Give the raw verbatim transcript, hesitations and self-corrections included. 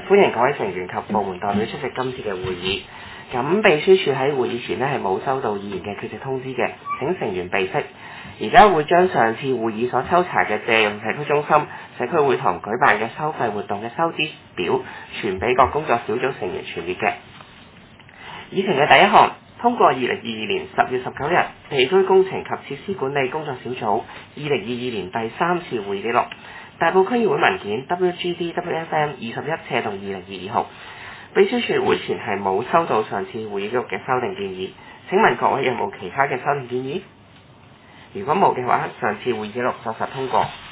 歡迎各位成員及部門代表出席今次嘅會議。咁秘書處喺會議前呢係冇收到議員嘅缺席通知嘅，請成員備悉。而家會將上次會議所抽查嘅借用社區中心、社區會堂舉辦嘅收費活動嘅收支表傳俾各工作小組成員傳閱嘅。議程嘅第一項，通過二零二二年十月十九日地區工程及設施管理工作小組二零二二年第三次會議記錄，大埔區議會文件 W G D W F M 二十一斜洞二零二二號。秘書處會前係冇收到上次會議記錄嘅修訂建議，請問各位有冇其他嘅修訂建議？如果冇嘅話，上次會議記錄就實通過。